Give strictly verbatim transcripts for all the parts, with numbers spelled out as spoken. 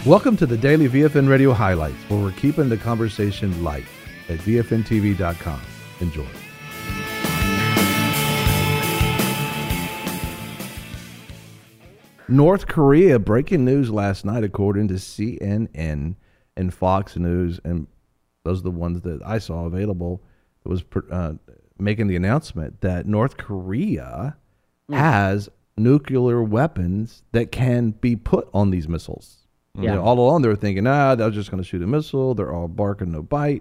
Welcome to the Daily V F N Radio Highlights, where we're keeping the conversation light at V F N T V dot com. Enjoy. North Korea, breaking news last night, according to C N N and Fox News, and those are the ones that I saw available, that was uh, making the announcement that North Korea mm. has nuclear weapons that can be put on these missiles. Yeah. You know, all along they were thinking, ah, they're just going to shoot a missile. They're all bark and no bite.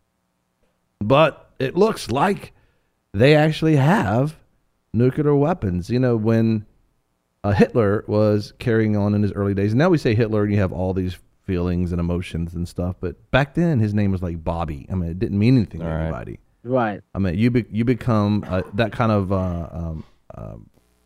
But it looks like they actually have nuclear weapons. You know, when uh, Hitler was carrying on in his early days, and now we say Hitler and you have all these feelings and emotions and stuff, but back then his name was like Bobby. I mean, it didn't mean anything all to right. anybody. Right. I mean, you be, you become uh, that kind of uh, um, um,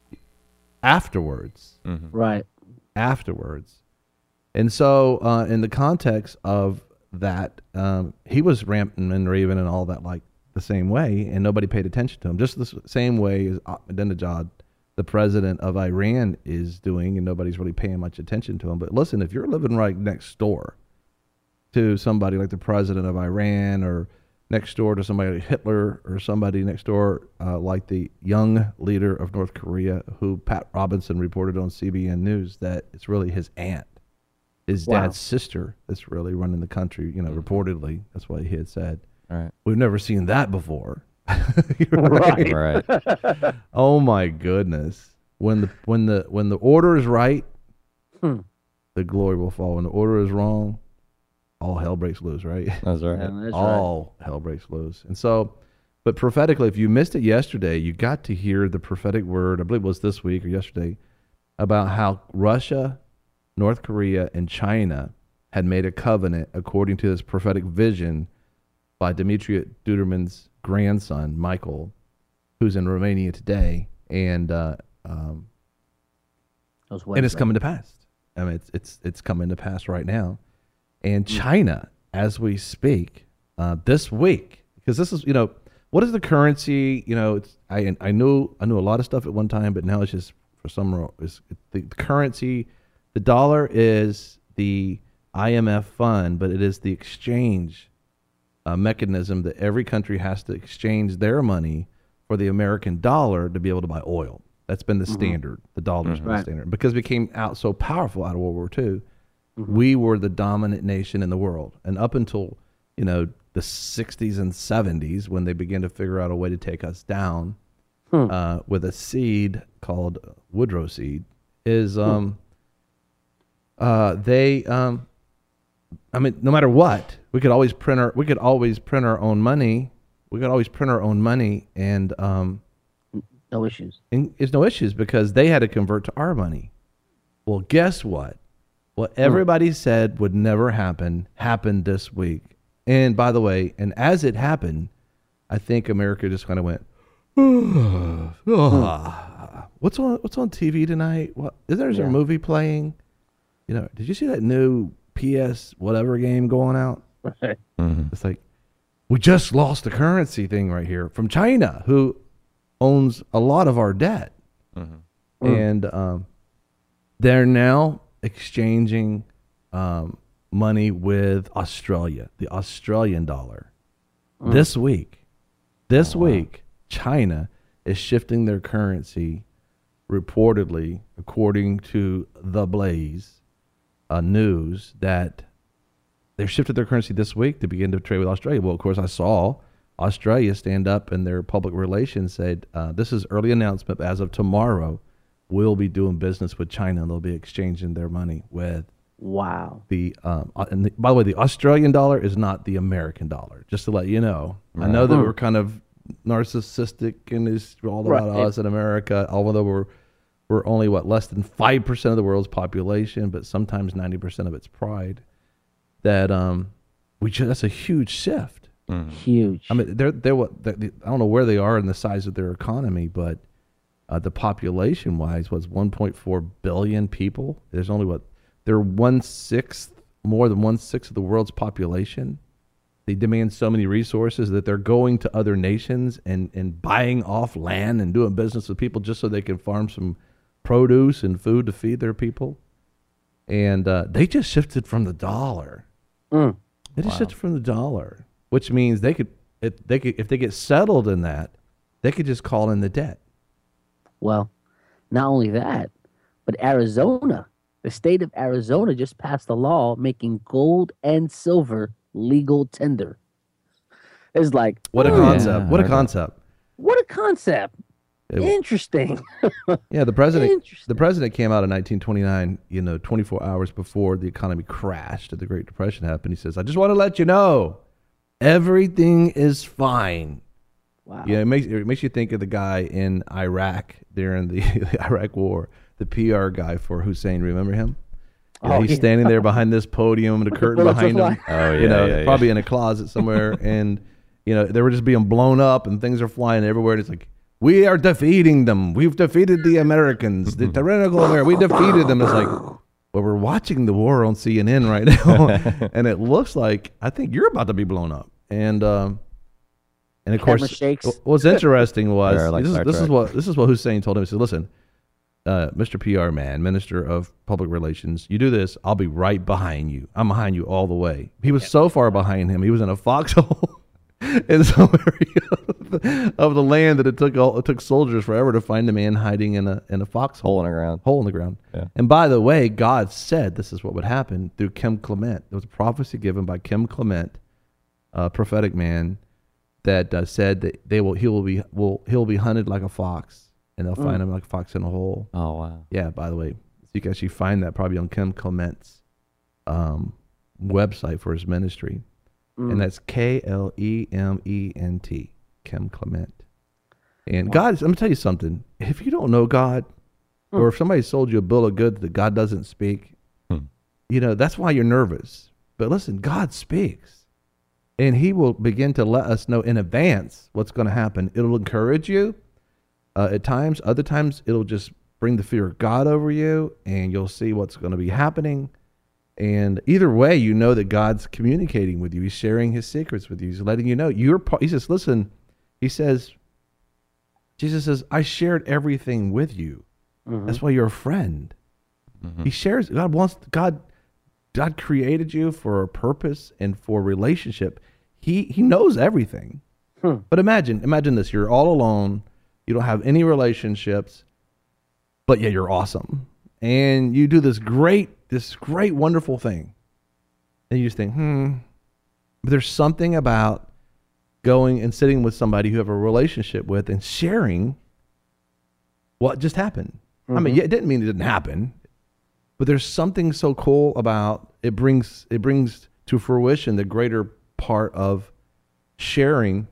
afterwards. Mm-hmm. Right. Afterwards. And so, uh, in the context of that, um, he was ranting and raving and all that like the same way, and nobody paid attention to him. Just the same way as Ahmadinejad, the president of Iran, is doing, and nobody's really paying much attention to him. But listen, if you're living right next door to somebody like the president of Iran, or next door to somebody like Hitler, or somebody next door uh, like the young leader of North Korea, who Pat Robinson reported on C B N News that it's really his aunt. His wow. dad's sister that's really running the country, you know, reportedly. That's what he had said. All right. We've never seen that before. right. right. Oh my goodness. When the when the when the order is right, hmm. the glory will fall. When the order is wrong, all hell breaks loose, right? That's right. Yeah, that's all right. hell breaks loose. And so, but prophetically, if you missed it yesterday, you got to hear the prophetic word, I believe it was this week or yesterday, about how Russia, North Korea, and China had made a covenant according to this prophetic vision by Dmitry Duderman's grandson, Michael, who's in Romania today, and uh, um, and it's coming to pass. I mean, it's it's it's coming to pass right now. And China, as we speak, uh, this week, because this is, you know, what is the currency? You know, it's, I I knew I knew a lot of stuff at one time, but now it's just for some it's, the, the currency. The dollar is the I M F fund, but it is the exchange uh, mechanism that every country has to exchange their money for the American dollar to be able to buy oil. That's been the mm-hmm. standard. The dollar's mm-hmm. been right. the standard. Because we came out so powerful out of World War Two, mm-hmm. we were the dominant nation in the world. And up until, you know, the sixties and seventies, when they began to figure out a way to take us down hmm. uh, with a seed called Woodrow seed, is... um. Hmm. Uh, they, um, I mean, no matter what, we could always print our, we could always print our own money. We could always print our own money, and um, no issues. And there's no issues because they had to convert to our money. Well, guess what? What everybody hmm. said would never happen happened this week. And by the way, and as it happened, I think America just kind of went, oh, oh. what's on, what's on T V tonight? What is there? Is there yeah. a movie playing? You know, did you see that new P S whatever game going out? Right. Mm-hmm. It's like, we just lost the currency thing right here from China, who owns a lot of our debt. Mm-hmm. And um, they're now exchanging um, money with Australia, the Australian dollar. Mm. This week, this oh, week, wow. China is shifting their currency, reportedly, according to The Blaze, Uh, news that they've shifted their currency this week to begin to trade with Australia. Well, of course, I saw Australia stand up in their public relations, said, uh, this is early announcement, but as of tomorrow, we'll be doing business with China, and they'll be exchanging their money with wow. the, um, and the, by the way, the Australian dollar is not the American dollar, just to let you know. Right. I know that we're kind of narcissistic and it's all about right. us in America, although we're We're only, what, less than five percent of the world's population, but sometimes ninety percent of its pride. That um, we just, that's a huge shift. Mm. Huge. I mean, they're, they're what, they're, I don't know where they are in the size of their economy, but uh, the population-wise was one point four billion people. There's only, what, they're one-sixth, more than one-sixth of the world's population. They demand so many resources that they're going to other nations and, and buying off land and doing business with people just so they can farm some produce and food to feed their people. and uh, they just shifted from the dollar. Mm. They just Wow. shifted from the dollar, which means they could, if they could, if they get settled in that, they could just call in the debt. Well, not only that, but Arizona, the state of Arizona just passed a law making gold and silver legal tender. It's like, What a hmm, concept! Yeah, what a I heard that. concept! what a concept. It- Interesting. Yeah, the president. Interesting. The president came out in nineteen twenty-nine. You know, twenty-four hours before the economy crashed and the Great Depression happened. He says, "I just want to let you know, everything is fine." Wow. Yeah, it makes it makes you think of the guy in Iraq during the, the Iraq War, the P R guy for Hussein. Remember him? Yeah, Oh, he's yeah. standing there behind this podium and a curtain bullets are behind him. Oh, yeah, you know, yeah, yeah. probably in a closet somewhere, and you know they were just being blown up and things are flying everywhere. And it's like, we are defeating them. We've defeated the Americans, the tyrannical America. We defeated them. It's like, well, we're watching the war on C N N right now, and it looks like I think you're about to be blown up. And um, and of Camera course, shakes. wh- what's interesting was Or like this, is, Star this is Trek. what this is what Hussein told him. He said, "Listen, uh, Mister P R man, Minister of Public Relations, you do this, I'll be right behind you. I'm behind you all the way." He was so far behind him, he was in a foxhole in some area of the, of the land that it took all, it took soldiers forever to find a man hiding in a in a foxhole, Hole in the ground. hole in the ground. Yeah. And by the way, God said this is what would happen through Kim Clement. There was a prophecy given by Kim Clement, a prophetic man, that uh, said that they will he will be will he'll be hunted like a fox, and they'll find him like a fox in a hole. Oh, wow. Yeah, by the way, so you can actually find that probably on Kim Clement's um, website for his ministry, and that's K L E M E N T, Kim Clement. And God, let me tell you something. If you don't know God, or if somebody sold you a bill of goods that God doesn't speak, Hmm. you know that's why you're nervous. But listen, God speaks, and He will begin to let us know in advance what's going to happen. It'll encourage you uh, at times. Other times, it'll just bring the fear of God over you, and you'll see what's going to be happening. And either way, you know that God's communicating with you. He's sharing His secrets with you. He's letting you know you're. part- He says, "Listen," He says. Jesus says, "I shared everything with you. That's why you're a friend." He shares. God wants. God. God created you for a purpose and for relationship. He He knows everything. Hmm. But imagine, imagine this: you're all alone. You don't have any relationships, but yeah, you're awesome, and you do this great, this great, wonderful thing, and you just think, hmm. But there's something about going and sitting with somebody who you have a relationship with and sharing what just happened. I mean, yeah, it didn't mean it didn't happen, but there's something so cool about it. Brings it brings to fruition the greater part of sharing,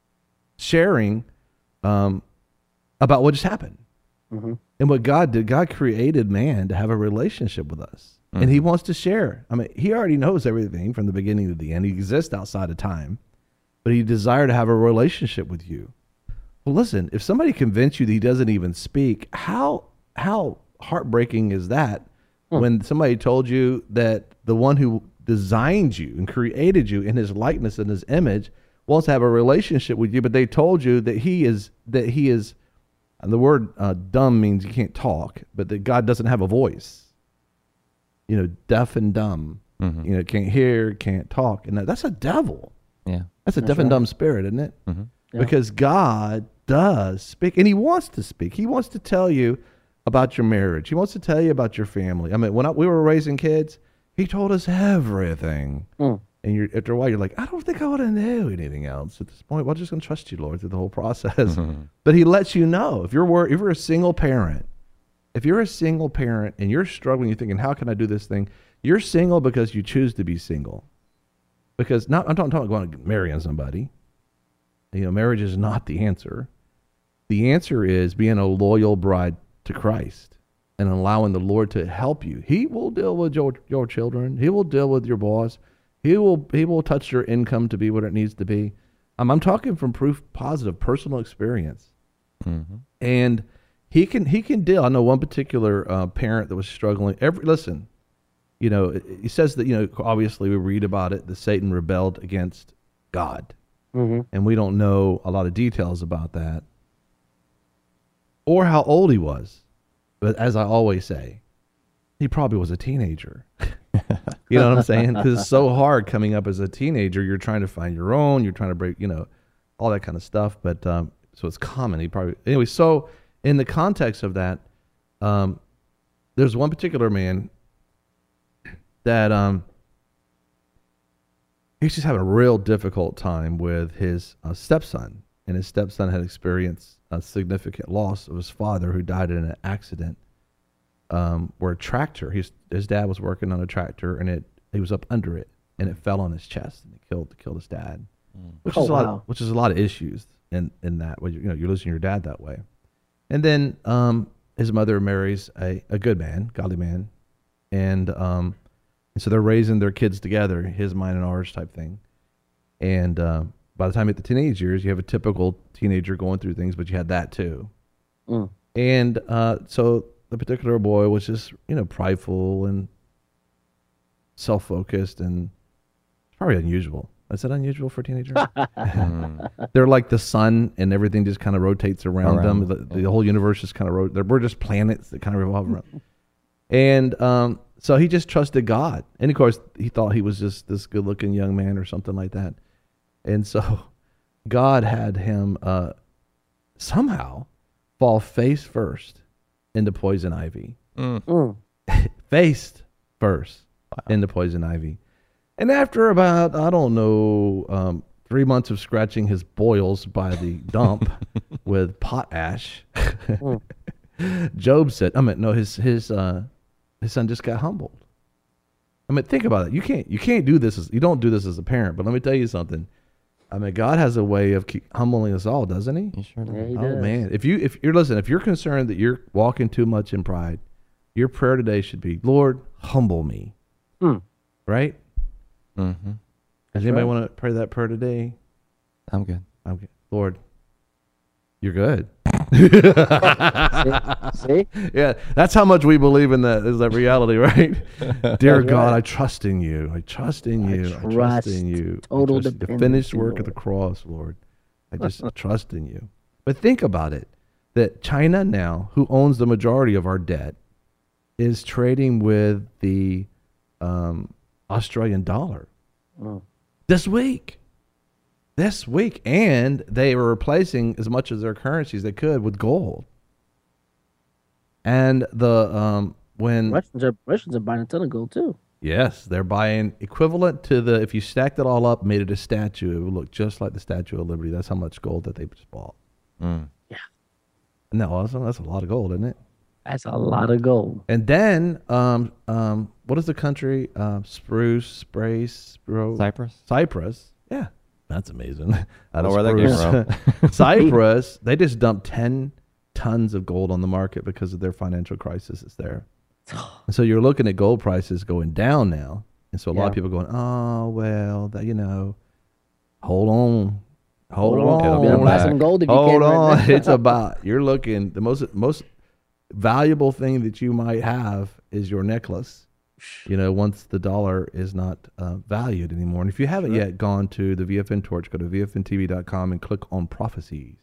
sharing um, about what just happened. And what God did, God created man to have a relationship with us. And He wants to share. I mean, He already knows everything from the beginning to the end. He exists outside of time, but He desired to have a relationship with you. Well, listen, if somebody convinced you that He doesn't even speak, how how heartbreaking is that when somebody told you that the one who designed you and created you in His likeness and His image wants to have a relationship with you, but they told you that He is that He is, and the word uh, dumb means you can't talk, but that God doesn't have a voice. You know, deaf and dumb. Mhm. You know, can't hear, can't talk, and that, that's a devil. Yeah. That's a That's deaf and right. dumb spirit, isn't it? Mhm. Yeah. Because God does speak, and He wants to speak. He wants to tell you about your marriage. He wants to tell you about your family. I mean, when I, we were raising kids, He told us everything. Mm. And you're, after a while, you're like, I don't think I want to know anything else at this point. Well, I'm just going to trust you, Lord, through the whole process. But He lets you know. If you're wor- if you're a single parent, if you're a single parent and you're struggling, you're thinking, how can I do this thing? You're single because you choose to be single. Because not, I'm not talking about going to marrying somebody. You know, marriage is not the answer. The answer is being a loyal bride to Christ and allowing the Lord to help you. He will deal with your, your children. He will deal with your boss. He will he will touch your income to be what it needs to be. Um, I'm talking from proof positive personal experience. Mhm. And he can he can deal. I know one particular uh, parent that was struggling. Every listen, you know, it- he says that, you know, obviously we read about it that Satan rebelled against God, Mm-hmm. and we don't know a lot of details about that or how old he was. But as I always say, he probably was a teenager. You know what I'm saying? Because it's so hard coming up as a teenager. You're trying to find your own. You're trying to break, you know, all that kind of stuff. But um, so it's common. He probably anyway. So in the context of that, um, there's one particular man that um, he's just having a real difficult time with his uh, stepson, and his stepson had experienced a significant loss of his father, who died in an accident. Um, where a tractor, his his dad was working on a tractor, and it he was up under it, and it fell on his chest, and it killed killed his dad, mm. which oh, is a lot, wow. of, which is a lot of issues in in that. Where you, you know you're losing your dad that way, and then um, his mother marries a, a good man, godly man, and um, and so they're raising their kids together, his, mine, and ours type thing, and uh, by the time you hit the teenage years, you have a typical teenager going through things, but you had that too, mm. and uh, so. The particular boy was just, you know, prideful and self-focused, and probably unusual. Is that unusual for a teenager? They're like the sun, and everything just kind of rotates around, around. them. The, the whole universe just kind of rotates. We're just planets that kind of revolve around. And um, so he just trusted God. And of course, he thought he was just this good-looking young man or something like that. And so God had him uh, somehow fall face first into poison ivy. Mm. Mm. Faced first wow. into poison ivy. And after about, I don't know, um, three months of scratching his boils by the dump with potash, mm. Job said, I mean, no, his his uh, his son just got humbled. I mean, think about it. You can't you can't do this as you don't do this as a parent, but let me tell you something. I mean, God has a way of keep humbling us all, doesn't he? He sure does. Yeah, he oh does. man, if you if you're listen, if you're concerned that you're walking too much in pride, your prayer today should be, Lord, humble me. Mm. Right? Mm-hmm. Does That's anybody right. want to pray that prayer today? I'm good. I'm good. Lord, you're good. See? See? Yeah, that's how much we believe in that. Is that reality, right? Dear That's God, right. I trust in you. I trust in you. I trust, I trust in you. Total I trust the dependency, finished work Lord. of the cross, Lord. I just trust in you. But think about it, that China now, who owns the majority of our debt, is trading with the um, Australian dollar mm. this week. This week, and they were replacing as much of their currencies they could with gold. And the um, when Russians are Russians are buying a ton of gold too. Yes, they're buying equivalent to the if you stacked it all up, made it a statue, it would look just like the Statue of Liberty. That's how much gold that they just bought. Mm. Yeah, isn't that awesome? That's a lot of gold, isn't it? That's a lot of gold. And then, um, um, what is the country? Uh, Spruce, Sprace, Spro- Cyprus. Cyprus. Yeah. That's amazing. I don't know where that came from. Cyprus, they just dumped ten tons of gold on the market because of their financial crisis that's there. And so you're looking at gold prices going down now. And so a yeah. lot of people are going, oh, well, that, you know, hold on. Hold, hold on. on. Buy some gold if you hold can on. right now. It's about, you're looking, the most most valuable thing that you might have is your necklace. You know, once the dollar is not uh, valued anymore. And if you haven't sure. yet gone to the V F N Torch, go to V F N T V dot com and click on prophecies.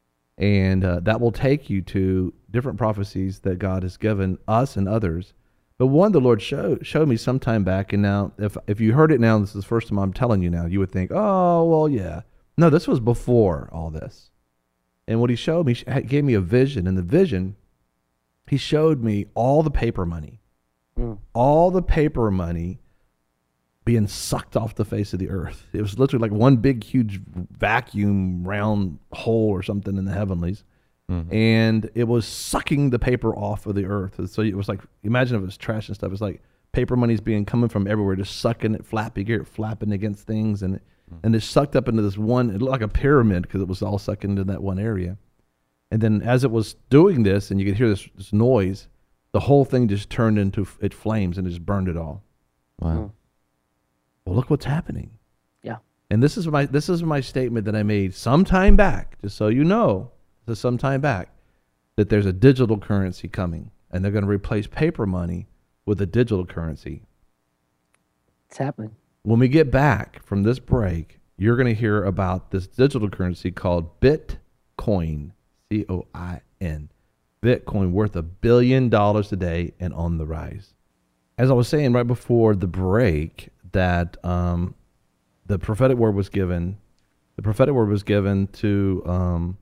And uh, that will take you to different prophecies that God has given us and others. But one the Lord showed, showed me some time back. And now, if if you heard it now, this is the first time I'm telling you now, you would think, oh, well, yeah. No, this was before all this. And what he showed me, he gave me a vision. And the vision, he showed me all the paper money. Mm. All the paper money being sucked off the face of the earth. It was literally like one big, huge vacuum round hole or something in the heavenlies. Mm-hmm. And it was sucking the paper off of the earth. So it was like, imagine if it was trash and stuff. It's like paper money's being coming from everywhere, just sucking it, flapping, you hear it flapping against things. And it, mm-hmm. and it's sucked up into this one, it looked like a pyramid because it was all sucked into that one area. And then as it was doing this, and you could hear this, this noise, the whole thing just turned into it flames and it just burned it all. Wow. Mm. Well, look what's happening. Yeah. And this is my this is my statement that I made some time back, just so you know, this is some time back, that there's a digital currency coming, and they're going to replace paper money with a digital currency. It's happening. When we get back from this break, you're going to hear about this digital currency called Bitcoin, C O I N. Bitcoin worth a billion dollars today and on the rise. as I was saying right before the break, that um, the prophetic word was given. The prophetic word was given to um,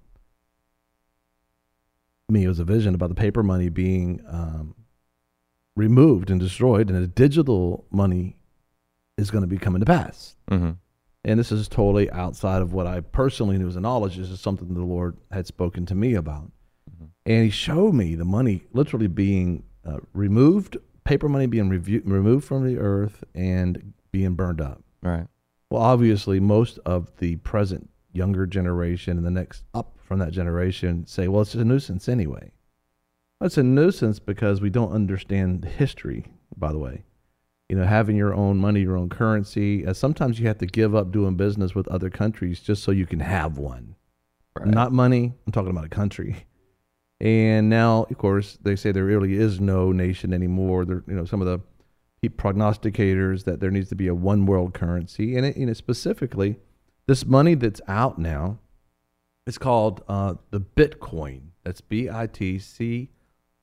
me. It was a vision about the paper money being um, removed and destroyed, and the digital money is going to be coming to pass. Mm-hmm. And this is totally outside of what I personally knew as a knowledge. This is something the Lord had spoken to me about. Mm-hmm. And he showed me the money literally being uh, removed, paper money being revu- removed from the earth and being burned up. Right. Well, obviously, most of the present younger generation and the next up from that generation say, well, it's a nuisance anyway. Well, it's a nuisance because we don't understand the history, by the way. You know, having your own money, your own currency. Uh, sometimes you have to give up doing business with other countries just so you can have one. Right. Not money. I'm talking about a country. And now, of course, they say there really is no nation anymore. There, you know, some of the prognosticators that there needs to be a one world currency. And it, you know, specifically, this money that's out now, it's called uh, the Bitcoin. That's B I T C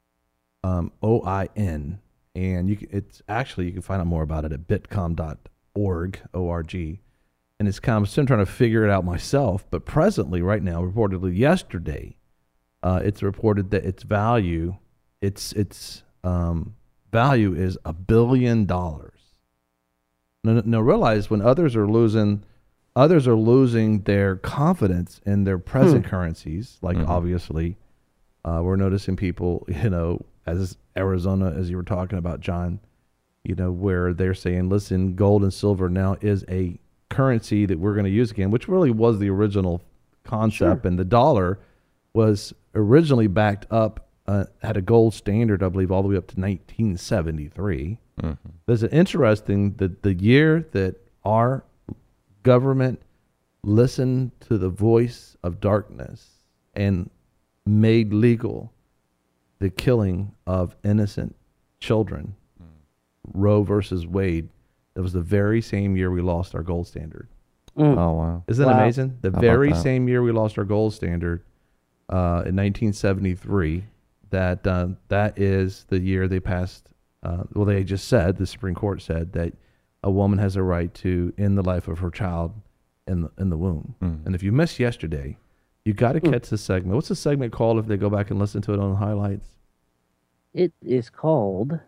O I N. And you can, it's actually, you can find out more about it at bitcom dot org, O R G. And it's kind of, I'm still trying to figure it out myself. But presently, right now, reportedly yesterday, uh, it's reported that its value, its its um, value is a billion dollars. Now, now realize when others are losing, others are losing their confidence in their present hmm. currencies. Like mm-hmm. obviously, uh, we're noticing people, you know, as Arizona, as you were talking about, John, you know, where they're saying, listen, gold and silver now is a currency that we're going to use again, which really was the original concept. Sure. And the dollar was originally backed up, uh, had a gold standard, I believe, all the way up to nineteen seventy-three. Mm-hmm. There's an interesting, that the year that our government listened to the voice of darkness and made legal the killing of innocent children, mm. Roe versus Wade, it was the very same year we lost our gold standard. Mm. Oh, wow. Isn't wow. that amazing? The How very same year we lost our gold standard uh, in nineteen seventy-three, that uh, that is the year they passed, uh, well, they just said, the Supreme Court said that a woman has a right to end the life of her child in the, in the womb. Mm. And if you missed yesterday, you got to catch the segment. What's the segment called if they go back and listen to it on the highlights? It is called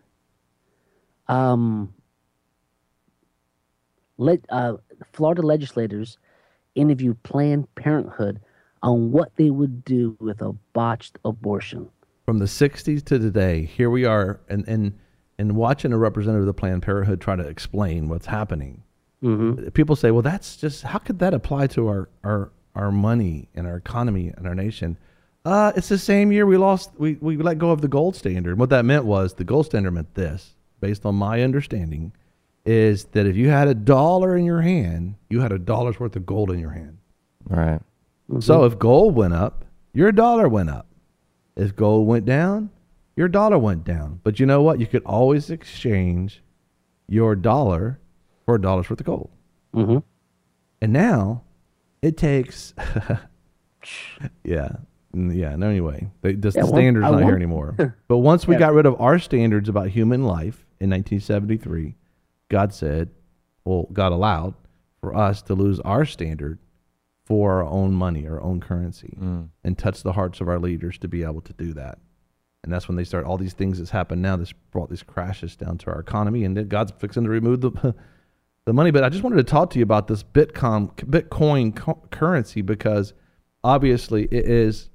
um, let, uh, Florida legislators interview Planned Parenthood on what they would do with a botched abortion. From the sixties to today, here we are, and, and, and watching a representative of the Planned Parenthood try to explain what's happening. Mm-hmm. People say, well, that's just, how could that apply to our, our our money and our economy and our nation? Uh, it's the same year we lost, we, we let go of the gold standard. What that meant was, the gold standard meant this, based on my understanding, is that if you had a dollar in your hand, you had a dollar's worth of gold in your hand. Right. Mm-hmm. So if gold went up, your dollar went up. If gold went down, your dollar went down. But you know what? You could always exchange your dollar for a dollar's worth of gold. Mm-hmm. And now, it takes, yeah, yeah. No, anyway, they, just yeah, the standard's well, not here anymore. But once we yeah. got rid of our standards about human life in nineteen seventy-three, God said, well, God allowed for us to lose our standard for our own money, our own currency, mm. and touch the hearts of our leaders to be able to do that. And that's when they start all these things that's happened now. This brought these crashes down to our economy, and then God's fixing to remove the. The money, but I just wanted to talk to you about this Bitcoin Bitcoin co- currency, because obviously it is.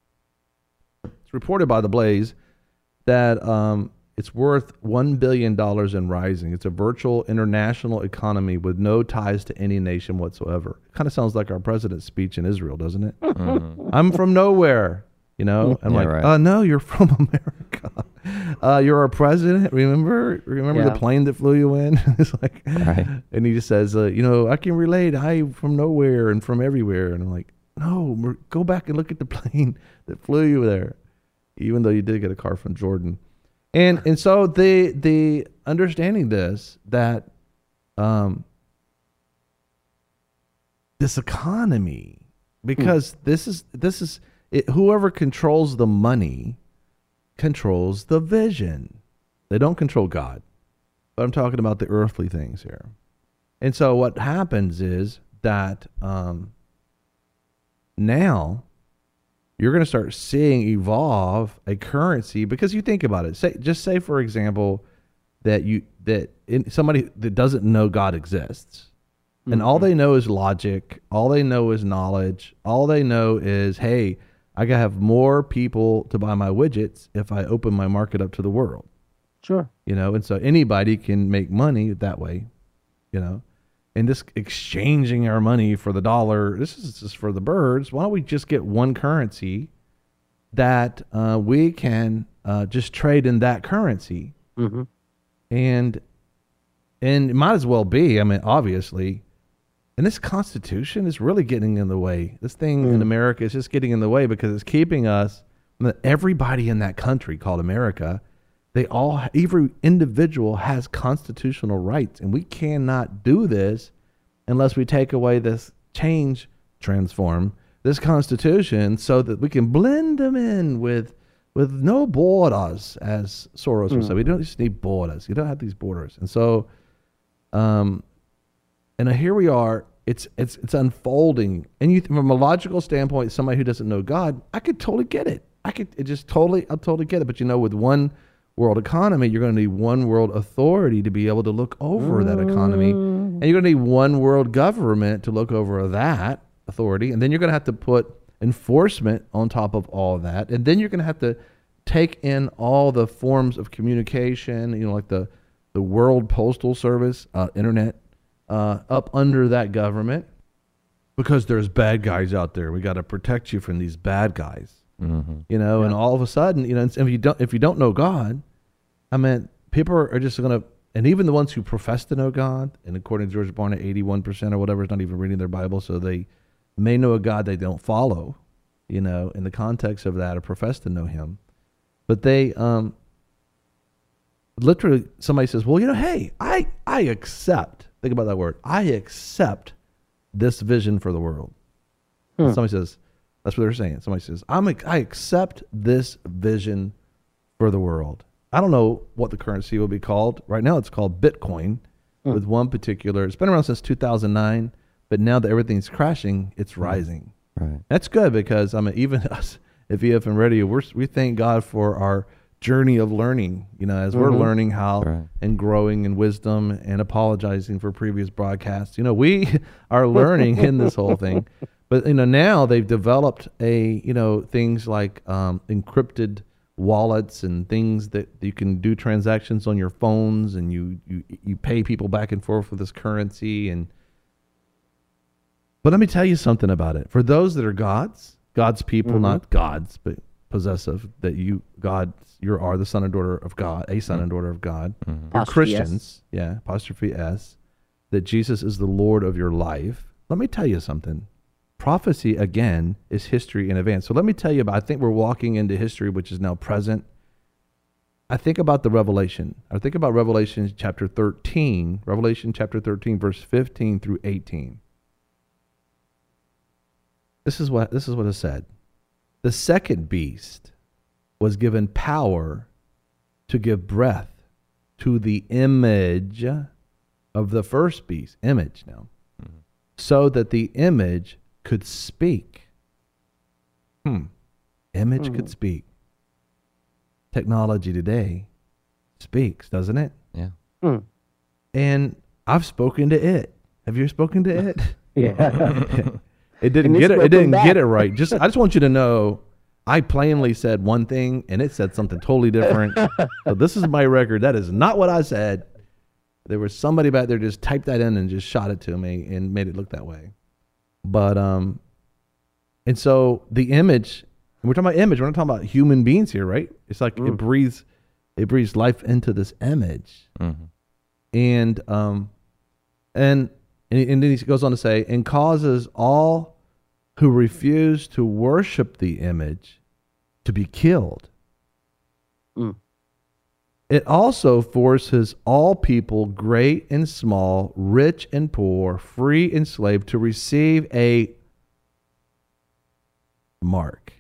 It's reported by the Blaze that um, it's worth one billion dollars and rising. It's a virtual international economy with no ties to any nation whatsoever. It kind of sounds like our president's speech in Israel, doesn't it? Mm-hmm. I'm from nowhere, you know. I'm yeah, like, right. uh, no, you're from America. Uh, you're our president. Remember, remember yeah. the plane that flew you in? It's like, right. And he just says, uh, you know, I can relate. I'm from nowhere and from everywhere. And I'm like, no, go back and look at the plane that flew you there, even though you did get a car from Jordan. And and so the the understanding this that um this economy, because hmm. this is this is it, whoever controls the money controls the vision. They don't control God. but I'm talking about the earthly things here. And so what happens is that um, now you're going to start seeing evolve a currency, because you think about it. Say, just say, for example, that you that in, somebody that doesn't know God exists, and all they know is logic, all they know is knowledge, all they know is, hey, I gotta have more people to buy my widgets if I open my market up to the world. Sure. You know, and so anybody can make money that way, you know. And this exchanging our money for the dollar, this is just for the birds. Why don't we just get one currency that uh, we can uh, just trade in that currency? Mm-hmm. And and it might as well be, I mean, obviously, and this Constitution is really getting in the way. This thing Mm. in America is just getting in the way because it's keeping us, everybody in that country called America, they all, every individual has constitutional rights, and we cannot do this unless we take away this, change, transform this Constitution so that we can blend them in with with no borders, as Soros would Mm. say. We don't just need borders. You don't have these borders. And so, um, and here we are. It's it's it's unfolding. And you, from a logical standpoint, somebody who doesn't know God, I could totally get it. I could it just totally, I totally get it. But you know, with one world economy, you're going to need one world authority to be able to look over that economy, and you're going to need one world government to look over that authority, and then you're going to have to put enforcement on top of all that, and then you're going to have to take in all the forms of communication, you know, like the the World Postal Service, uh, internet, uh, up under that government, because there's bad guys out there. We got to protect you from these bad guys. Mm-hmm. You know, Yeah. and all of a sudden, you know, if you don't, if you don't know God, I mean, people are just going to, and even the ones who profess to know God, and according to George Barna, eighty-one percent or whatever is not even reading their Bible, so they may know a God they don't follow, you know, in the context of that, or profess to know him. But they, um, literally, somebody says, well, you know, hey, I, I accept, think about that word, I accept this vision for the world. Hmm. And somebody says, that's what they're saying. Somebody says, I'm a, I accept this vision for the world. I don't know what the currency will be called. Right now it's called Bitcoin, Hmm. with one particular, it's been around since two thousand nine, but now that everything's crashing, it's rising. Right. That's good, because I mean, even us at V F M Radio, we're, we thank God for our journey of learning, you know, as we're Mhm. learning how Right. and growing in wisdom and apologizing for previous broadcasts. You know, we are learning in this whole thing. But, you know, now they've developed a, you know, things like um, encrypted wallets and things that you can do transactions on your phones, and you, you, you pay people back and forth with this currency. And but let me tell you something about it. For those that are God's, God's people, Mhm. not gods, but possessive, that you, God, you are the son and daughter of God, a son and daughter of God. Mm-hmm. You're Apostrophe S. Christians, yeah, apostrophe S, that Jesus is the Lord of your life. Let me tell you something. Prophecy, again, is history in advance. So let me tell you about, I think we're walking into history, which is now present. I think about the Revelation. I think about Revelation chapter thirteen, Revelation chapter thirteen, verse fifteen through eighteen. This is what, this is what it said. The second beast was given power to give breath to the image of the first beast, image now, Mhm. so that the image could speak. Hmm. Image Hmm. could speak. Technology today speaks, doesn't it? Yeah. Hmm. And I've spoken to it. Have you spoken to it? Yeah. It didn't And get it's it. It welcome didn't back. get it right. Just I just want you to know, I plainly said one thing and it said something totally different. So this is my record. That is not what I said. There was somebody back there just typed that in and just shot it to me and made it look that way. But um, and so the image, and we're talking about image. We're not talking about human beings here, right? It's like it Mm. breathes, it breathes life into this image. Mm-hmm. And um, and and and then he goes on to say, and causes all who refuse to worship the image to be killed. Mm. It also forces all people, great and small, rich and poor, free and slave, to receive a mark.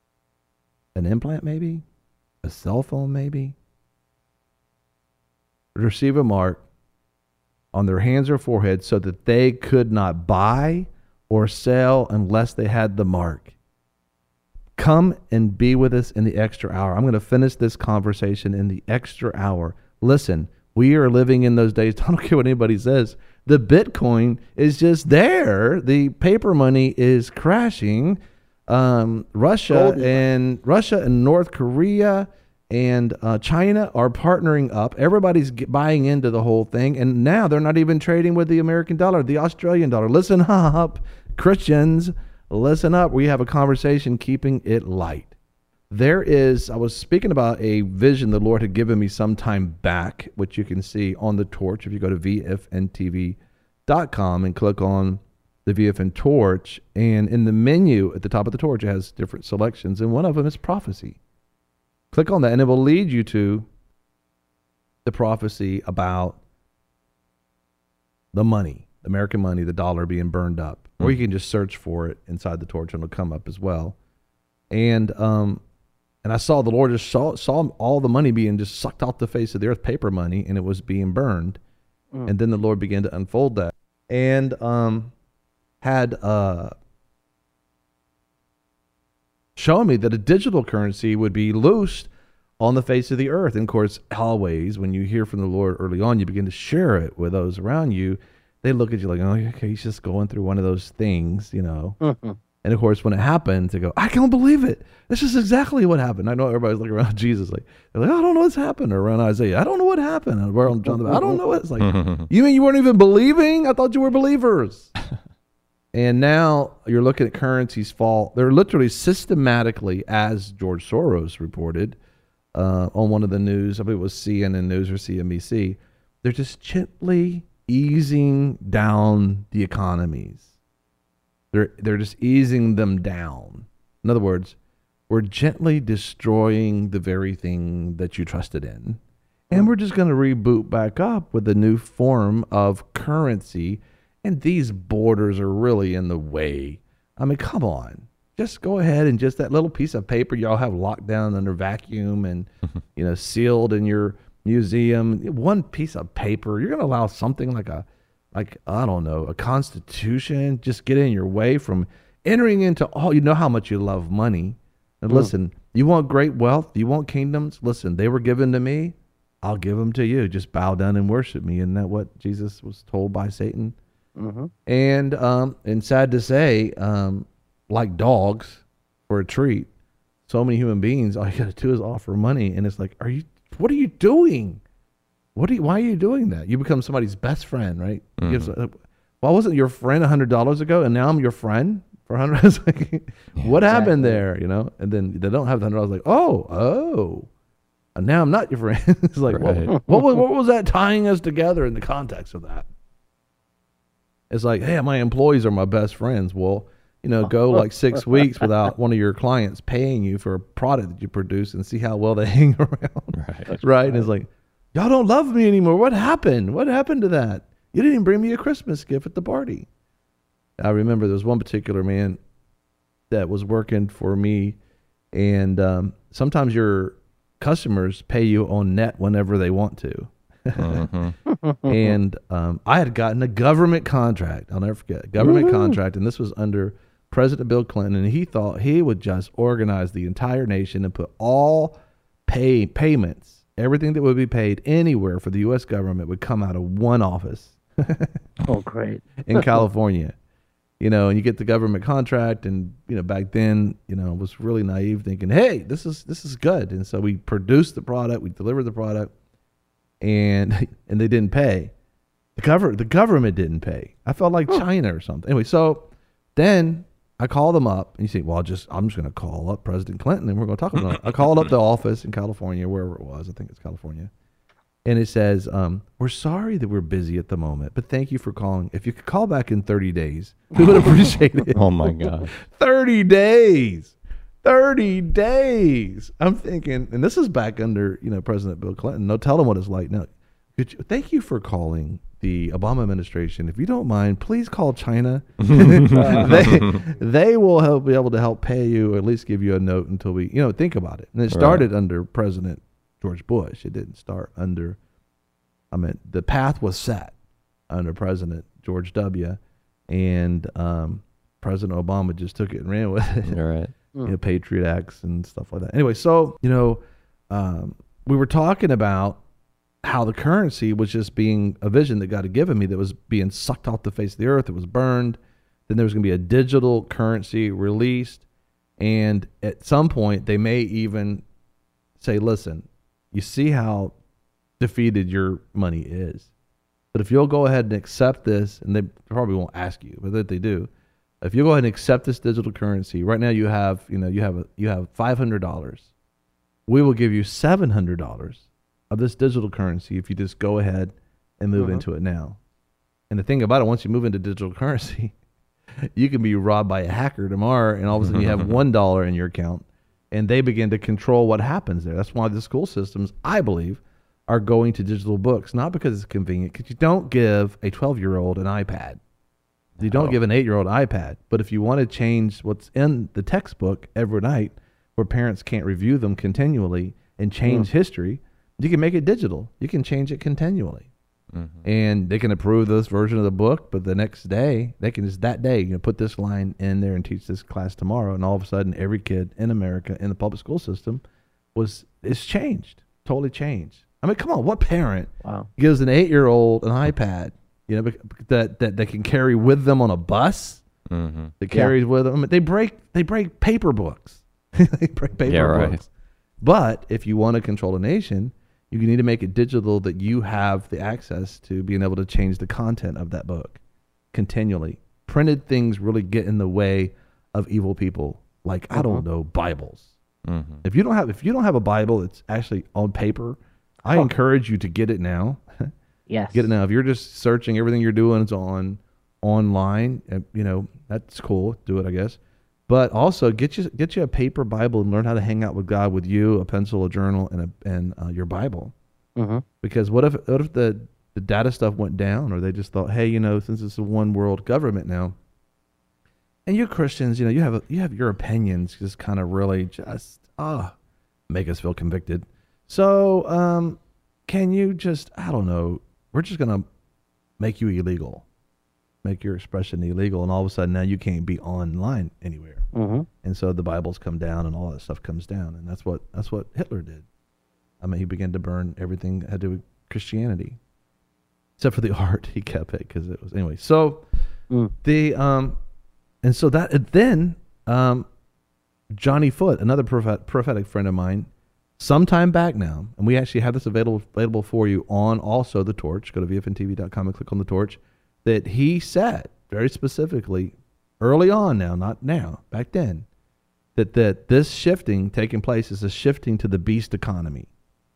An implant, maybe? A cell phone, maybe? receive a mark on their hands or forehead so that they could not buy or sell unless they had the mark. Come and be with us in the extra hour. I'm going to finish this conversation in the extra hour. Listen, we are living in those days. I don't care what anybody says. The Bitcoin is just there. The paper money is crashing. Um, Russia Golden. and Russia and North Korea and uh, China are partnering up. Everybody's get, buying into the whole thing, and now they're not even trading with the American dollar, the Australian dollar. Listen up, Christians. Listen up. We have a conversation keeping it light. There is, I was speaking about a vision the Lord had given me some time back, which you can see on the torch if you go to V F N T V dot com and click on the V F N torch. And in the menu at the top of the torch, it has different selections, and one of them is prophecy. Click on that, and it will lead you to the prophecy about the money, the American money, the dollar being burned up. Mm-hmm. Or you can just search for it inside the torch, and it'll come up as well. And um, and I saw the Lord just saw, saw all the money being just sucked off the face of the earth, paper money, and it was being burned. Mm. And then the Lord began to unfold that. And um, had... Uh, showing me that a digital currency would be loosed on the face of the earth. And of course, always when you hear from the Lord early on, you begin to share it with those around you. They look at you like, oh, okay, he's just going through one of those things, you know. Mm-hmm. And of course, when it happens, they go, I can't believe it. This is exactly what happened. I know everybody's looking around Jesus like, they're like, I don't know what's happened. Or around Isaiah, I don't know what happened. And we're on John the I don't know what it's like. You mean you weren't even believing? I thought you were believers. And now you're looking at currencies fall. They're literally systematically, as George Soros reported uh, on one of the news, I believe it was C N N News or C N B C, they're just gently easing down the economies. They're, they're just easing them down. In other words, we're gently destroying the very thing that you trusted in. And we're just going to reboot back up with a new form of currency. And these borders are really in the way. I mean, come on. Just go ahead and just that little piece of paper y'all have locked down under vacuum and, you know, sealed in your museum. One piece of paper. You're going to allow something like a, like, I don't know, a constitution just get in your way from entering into all. You know how much you love money. And mm. listen, you want great wealth? You want kingdoms? Listen, they were given to me. I'll give them to you. Just bow down and worship me. Isn't that what Jesus was told by Satan? Mm-hmm. And um, and sad to say, um, like dogs for a treat, so many human beings, all you got to do is offer money, and it's like, are you? What are you doing? What are you? Why are you doing that? You become somebody's best friend, right? Mm-hmm. You give, why wasn't your friend a hundred dollars ago, and now I'm your friend for a hundred? Like, yeah, what exactly. happened there? You know? And then they don't have the hundred dollars. Like, oh, oh, and now I'm not your friend. It's like, right. what, what was what was that tying us together in the context of that? It's like, hey, my employees are my best friends. Well, you know, go like six weeks without one of your clients paying you for a product that you produce and see how well they hang around. Right. Right. right. And it's like, y'all don't love me anymore. What happened? What happened to that? You didn't even bring me a Christmas gift at the party. I remember there was one particular man that was working for me, and um, sometimes your customers pay you on net whenever they want to. Mm-hmm. And um, I had gotten a government contract. I'll never forget a government Woo-hoo. contract, and this was under President Bill Clinton. And he thought he would just organize the entire nation and put all pay payments, everything that would be paid anywhere for the U S government, would come out of one office. Oh, great! In California, you know, and you get the government contract, and you know, back then, you know, was really naive, thinking, hey, this is this is good, and so we produced the product, we delivered the product. And and they didn't pay. The government the government didn't pay. I felt like oh. China or something. Anyway, so then I called them up, and you say, well, I'll just I'm just going to call up President Clinton, and we're going to talk about it. I called up the office in California, wherever it was. I think it's California. And it says, um, we're sorry that we're busy at the moment, but thank you for calling. If you could call back in thirty days, we would appreciate it. Oh, my God. thirty days. thirty days. I'm thinking, and this is back under, you know, President Bill Clinton. No, tell him what it's like. No, could you, thank you for calling the Obama administration. If you don't mind, please call China. they they will help, be able to help pay you, or at least give you a note until we, you know, think about it. And it started right. under President George Bush. It didn't start under I mean, the path was set under President George W. And um, President Obama just took it and ran with it. You're right. You know, Patriot Acts and stuff like that. Anyway, so, you know, um, we were talking about how the currency was just being a vision that God had given me that was being sucked off the face of the earth. It was burned. Then there was going to be a digital currency released. And at some point, they may even say, listen, you see how defeated your money is. But if you'll go ahead and accept this, and they probably won't ask you, but that they do, if you go ahead and accept this digital currency, right now you have, you know, you have a, you have five hundred dollars. We will give you seven hundred dollars of this digital currency if you just go ahead and move Mhm. into it now. And the thing about it, once you move into digital currency, you can be robbed by a hacker tomorrow, and all of a sudden you have one dollar in your account, and they begin to control what happens there. That's why the school systems, I believe, are going to digital books, not because it's convenient, because you don't give a twelve-year-old an iPad. You don't Oh. give an eight-year-old an iPad. But if you want to change what's in the textbook every night, where parents can't review them continually and change history, you can make it digital. You can change it continually. Mm-hmm. And they can approve this version of the book, but the next day, they can just that day, you know, put this line in there and teach this class tomorrow. And all of a sudden, every kid in America in the public school system was is changed, totally changed. I mean, come on, what parent Wow. gives an eight-year-old an iPad, you know, bec- that, that they can carry with them on a bus, Mm-hmm. that carries with them? I mean, they break they break paper books. They break paper Yeah, right. books. But if you want to control a nation, you need to make it digital, that you have the access to being able to change the content of that book continually. Printed things really get in the way of evil people, like, I don't know, Bibles. Mm-hmm. If you don't have if you don't have a Bible that's actually on paper, I Oh. encourage you to get it now. Yes. Get it now. If you're just searching, everything you're doing is on online, uh, you know, that's cool. Do it, I guess. But also get you get you a paper Bible and learn how to hang out with God with you, a pencil, a journal, and a, and uh, your Bible. Mm-hmm. Because what if what if the, the data stuff went down, or they just thought, hey, you know, since it's a one world government now, and you Christians, you know, you have a, you have your opinions, just kind of really just ah make us feel convicted. So um, can you just I don't know, we're just gonna make you illegal, make your expression illegal, and all of a sudden now you can't be online anywhere. Mm-hmm. And so the Bibles come down and all that stuff comes down. And that's what that's what Hitler did. I mean, he began to burn everything that had to do with Christianity. Except for the art, he kept it because it was anyway. So Mm. the um and so that and then um Johnny Foote, another prophet, prophetic friend of mine, sometime back now, and we actually have this available available for you on also the Torch. Go to V F N T V dot com and click on the Torch. That he said very specifically early on now, not now, back then, that, that this shifting taking place is a shifting to the beast economy,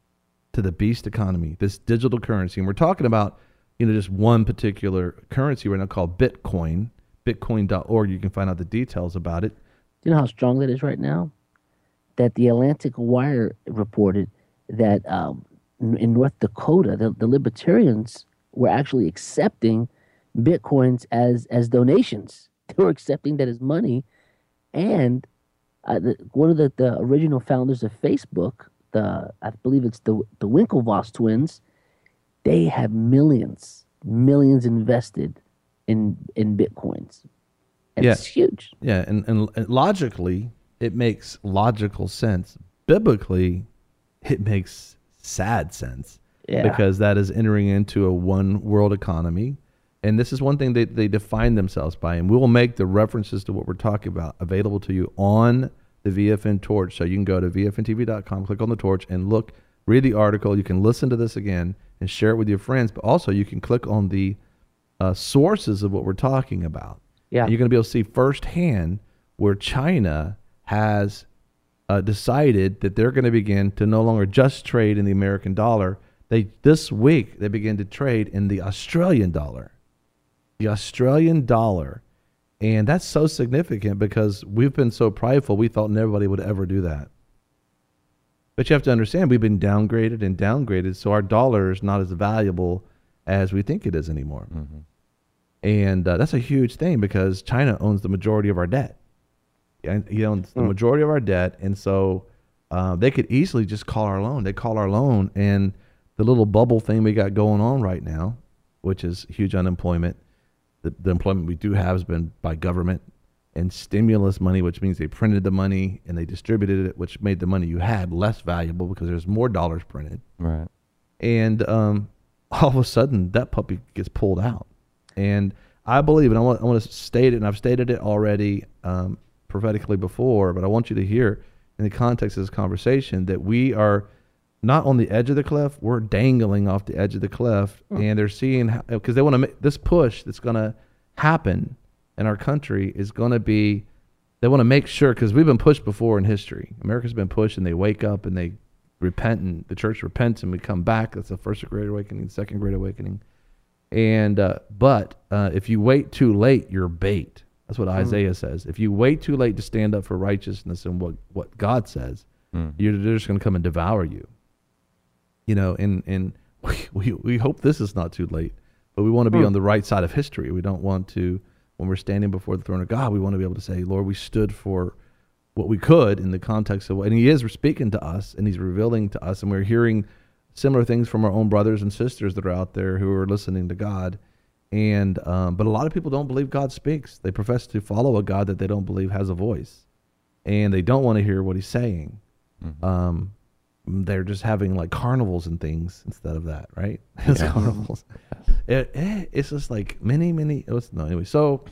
to the beast economy, this digital currency. And we're talking about, you know, just one particular currency right now called Bitcoin, bitcoin dot org. You can find out the details about it. Do you know how strong that is right now? That the Atlantic Wire reported that um, in in North Dakota, the, the libertarians were actually accepting Bitcoins as as donations. They were accepting that as money. And uh, the, one of the, the original founders of Facebook, the I believe it's the the Winklevoss twins, they have millions, millions invested in in Bitcoins. And Yeah. It's huge. Yeah, and, and, and logically, it makes logical sense. Biblically, it makes sad sense. Yeah. Because that is entering into a one world economy. And this is one thing that they define themselves by. And we will make the references to what we're talking about available to you on the V F N Torch. So you can go to V F N T V dot com, click on the Torch, and look, read the article. You can listen to this again and share it with your friends. But also you can click on the uh, sources of what we're talking about. Yeah. And you're going to be able to see firsthand where China has uh, decided that they're going to begin to no longer just trade in the American dollar. They this week they begin to trade in the Australian dollar. The Australian dollar. And that's so significant because we've been so prideful, we thought nobody would ever do that. But you have to understand, we've been downgraded and downgraded, so our dollar is not as valuable as we think it is anymore. Mm-hmm. And uh, that's a huge thing because China owns the majority of our debt. And he owns the Mm. majority of our debt, and so uh, they could easily just call our loan. They call our loan, and the little bubble thing we got going on right now, which is huge unemployment. The, the employment we do have has been by government, and stimulus money, which means they printed the money and they distributed it, which made the money you had less valuable because there's more dollars printed. Right. And um, all of a sudden, that puppy gets pulled out. And I believe, and I want, I want to state it, and I've stated it already um, prophetically before, but I want you to hear in the context of this conversation that we are not on the edge of the cliff, we're dangling off the edge of the cliff, mm. and they're seeing, because they want to make this push that's going to happen in our country is going to be, they want to make sure, because we've been pushed before in history. America's been pushed, and they wake up and they repent, and the church repents, and we come back. That's the first Great Awakening, the second Great Awakening. And uh, but uh, if you wait too late, you're bait. That's what mm. Isaiah says. If you wait too late to stand up for righteousness and what, what God says, mm. you're, they're just going to come and devour you. You know, and, and we, we, we hope this is not too late, but we want to be mm. on the right side of history. We don't want to, when we're standing before the throne of God, we want to be able to say, Lord, we stood for what we could in the context of what, and he is speaking to us, and he's revealing to us, and we're hearing similar things from our own brothers and sisters that are out there who are listening to God. And um, but a lot of people don't believe God speaks. They profess to follow a God that they don't believe has a voice, and they don't want to hear what he's saying. Mm-hmm. Um, they're just having like carnivals and things instead of that, right? It's yeah. carnivals. It, it, it's just like many, many. It was, no, anyway. So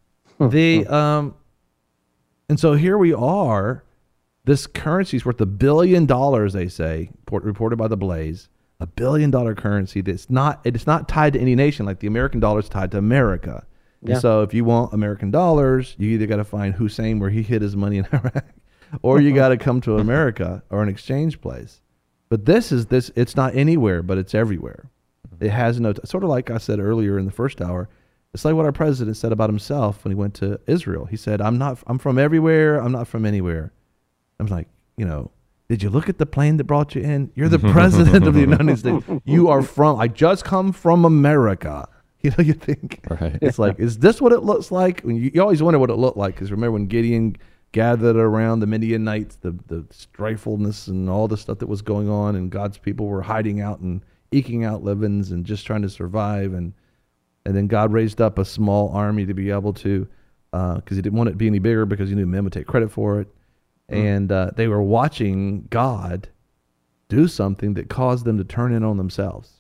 the um, and so here we are. This currency is worth a billion dollars, they say, reported by the Blaze. A billion dollar currency that's not, it's not tied to any nation, like the American dollar is tied to America. Yeah. And so if you want American dollars, you either got to find Hussein where he hid his money in Iraq, or you got to come to America or an exchange place. But this is this, it's not anywhere, but it's everywhere. It has no, t- sort of like I said earlier in the first hour, it's like what our president said about himself when he went to Israel. He said, I'm not, I'm from everywhere, I'm not from anywhere. I'm like, you know, did you look at the plane that brought you in? You're the president of the United States. You are from, I just come from America. You know, you think, right. It's like, is this what it looks like? You, you always wonder what it looked like, because remember when Gideon gathered around the Midianites, the, the strifefulness and all the stuff that was going on, and God's people were hiding out and eking out livings and just trying to survive. And and then God raised up a small army to be able to, because uh, he didn't want it to be any bigger because he knew men would take credit for it. And uh, they were watching God do something that caused them to turn in on themselves.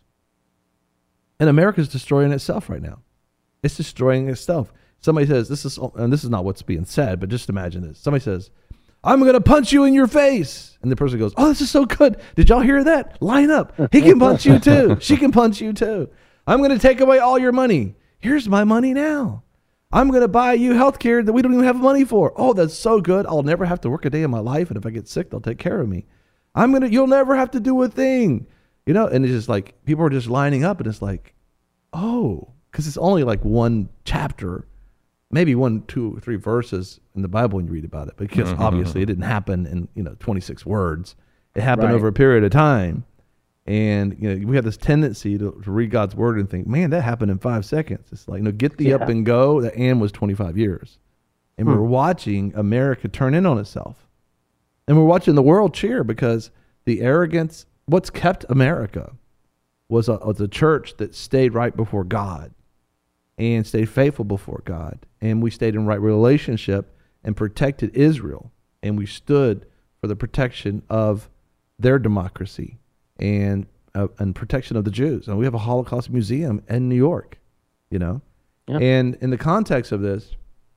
And America's destroying itself right now. It's destroying itself. Somebody says, this is, and this is not what's being said, but just imagine this. Somebody says, I'm going to punch you in your face. And the person goes, oh, this is so good. Did y'all hear that? Line up. He can punch you too. She can punch you too. I'm going to take away all your money. Here's my money now. I'm going to buy you health care that we don't even have money for. Oh, that's so good. I'll never have to work a day in my life. And if I get sick, they'll take care of me. I'm going to, you'll never have to do a thing. You know, and it's just like, people are just lining up, and it's like, oh, because it's only like one chapter, maybe one, two, three verses in the Bible when you read about it. Because mm-hmm. obviously it didn't happen in, you know, twenty-six words. It happened right. over a period of time. And, you know, we have this tendency to, to read God's word and think, man, that happened in five seconds. It's like, no, get the yeah. up and go. The and was twenty-five years. And hmm. we're watching America turn in on itself. And we're watching the world cheer, because the arrogance, what's kept America was a, was a church that stayed right before God and stayed faithful before God. And we stayed in right relationship and protected Israel. And we stood for the protection of their democracy and uh, and protection of the Jews. And we have a Holocaust museum in New York, you know. Yep. And in the context of this,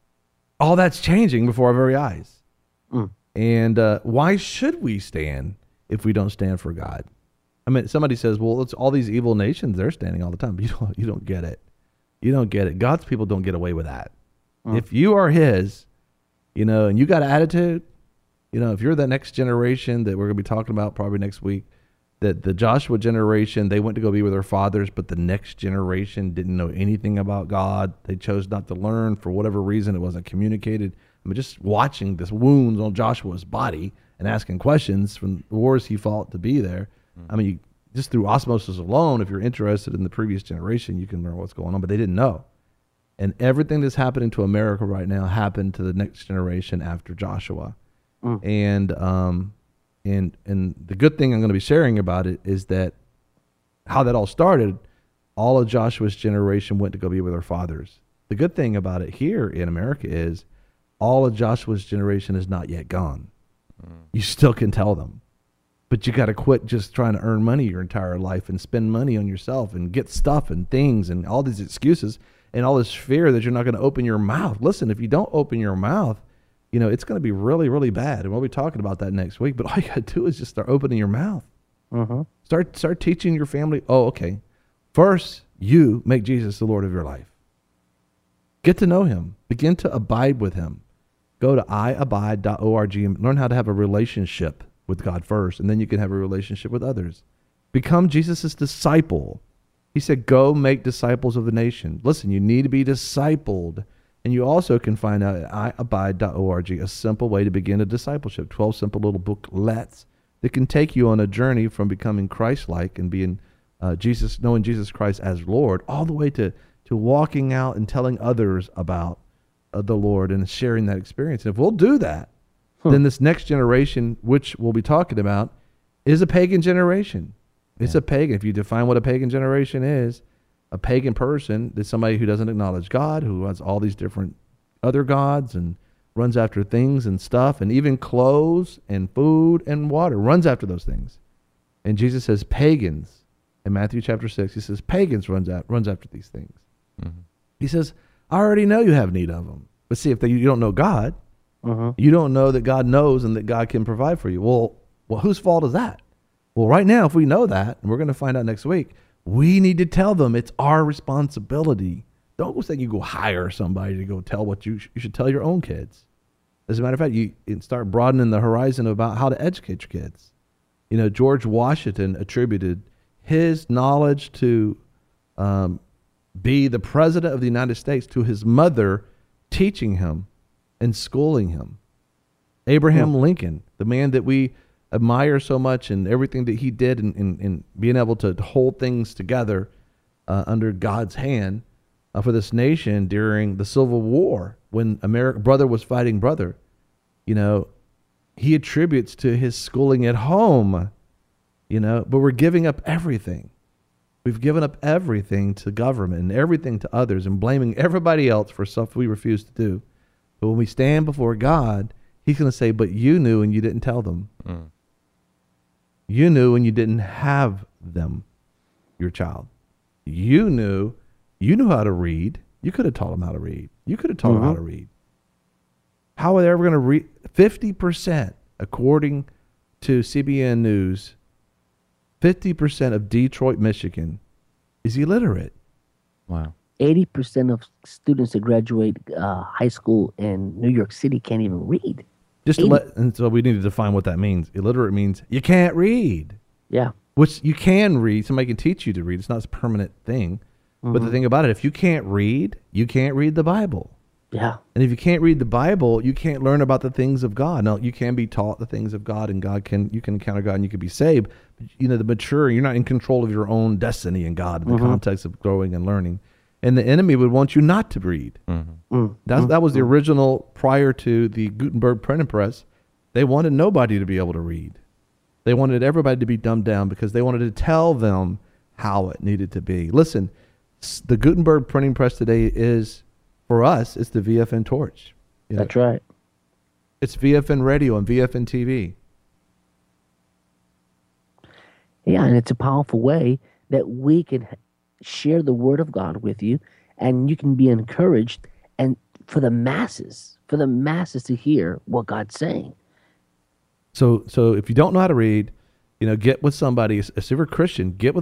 all that's changing before our very eyes. Mm. And uh, why should we stand if we don't stand for God? I mean, somebody says, well, it's all these evil nations, they're standing all the time. But you don't, you don't get it. You don't get it. God's people don't get away with that. Mm. If you are his, you know, and you got an attitude, you know, if you're the next generation that we're going to be talking about probably next week, that the Joshua generation, they went to go be with their fathers, but the next generation didn't know anything about God. They chose not to learn for whatever reason. It wasn't communicated. I mean, just watching this wounds on Joshua's body and asking questions from the wars he fought to be there. Mm-hmm. I mean, you, just through osmosis alone, if you're interested in the previous generation, you can learn what's going on, but they didn't know. And everything that's happening to America right now happened to the next generation after Joshua. Mm. And, um, And and the good thing I'm going to be sharing about it is that how that all started, all of Joshua's generation went to go be with their fathers. The good thing about it here in America is all of Joshua's generation is not yet gone. You still can tell them. But you got to quit just trying to earn money your entire life and spend money on yourself and get stuff and things and all these excuses and all this fear that you're not going to open your mouth. Listen, if you don't open your mouth, you know, it's going to be really, really bad. And we'll be talking about that next week. But all you got to do is just start opening your mouth. Mm-hmm. Start, start teaching your family. Oh, okay. First, you make Jesus the Lord of your life. Get to know him. Begin to abide with him. Go to i abide dot org and learn how to have a relationship with God first, and then you can have a relationship with others. Become Jesus' disciple. He said, go make disciples of the nation. Listen, you need to be discipled. And you also can find out at i abide dot org a simple way to begin a discipleship, twelve simple little booklets that can take you on a journey from becoming Christ-like and being uh, Jesus, knowing Jesus Christ as Lord, all the way to, to walking out and telling others about uh, the Lord and sharing that experience. And if we'll do that, huh. then this next generation, which we'll be talking about, is a pagan generation. It's yeah. a pagan. If you define what a pagan generation is, a pagan person is somebody who doesn't acknowledge God, who has all these different other gods and runs after things and stuff, and even clothes and food and water, runs after those things. And Jesus says pagans, in Matthew chapter six, he says pagans runs out, runs after these things. Mm-hmm. He says, I already know you have need of them. But see, if they, you don't know God, uh-huh. you don't know that God knows and that God can provide for you. Well, well, whose fault is that? Well, right now, if we know that, and we're going to find out next week, we need to tell them it's our responsibility. Don't go say you go hire somebody to go tell what you, sh- you should tell your own kids. As a matter of fact, you, you start broadening the horizon about how to educate your kids. You know, George Washington attributed his knowledge to um, be the president of the United States to his mother teaching him and schooling him. Abraham yeah. Lincoln, the man that we admire so much and everything that he did in, in, in being able to hold things together uh, under God's hand uh, for this nation during the Civil War when America brother was fighting brother, you know, he attributes to his schooling at home, you know, but we're giving up everything. We've given up everything to government and everything to others and blaming everybody else for stuff we refuse to do. But when we stand before God, he's going to say, but you knew and you didn't tell them. Mm. You knew and you didn't have them, your child. You knew, you knew how to read. You could have taught them how to read. You could have taught mm-hmm. them how to read. How are they ever going to read? fifty percent, according to C B N News, fifty percent of Detroit, Michigan is illiterate. Wow. eighty percent of students that graduate uh, high school in New York City can't even read. Just to let, and so we need to define what that means. Illiterate means you can't read. Yeah. Which you can read. Somebody can teach you to read. It's not a permanent thing. Mm-hmm. But the thing about it, if you can't read, you can't read the Bible. Yeah. And if you can't read the Bible, you can't learn about the things of God. Now, you can be taught the things of God, and God can, you can encounter God and you can be saved. But, you know, the mature, you're not in control of your own destiny in God in the mm-hmm. context of growing and learning. And the enemy would want you not to read. Mm-hmm. Mm-hmm. That's, that was the original, prior to the Gutenberg printing press. They wanted nobody to be able to read. They wanted everybody to be dumbed down because they wanted to tell them how it needed to be. Listen, the Gutenberg printing press today is, for us, it's the V F N torch. You know, that's right. It's V F N radio and V F N T V. Yeah, and it's a powerful way that we can share the word of God with you, and you can be encouraged, and for the masses, for the masses to hear what God's saying. So, so if you don't know how to read, you know, get with somebody. If you're a Christian, get with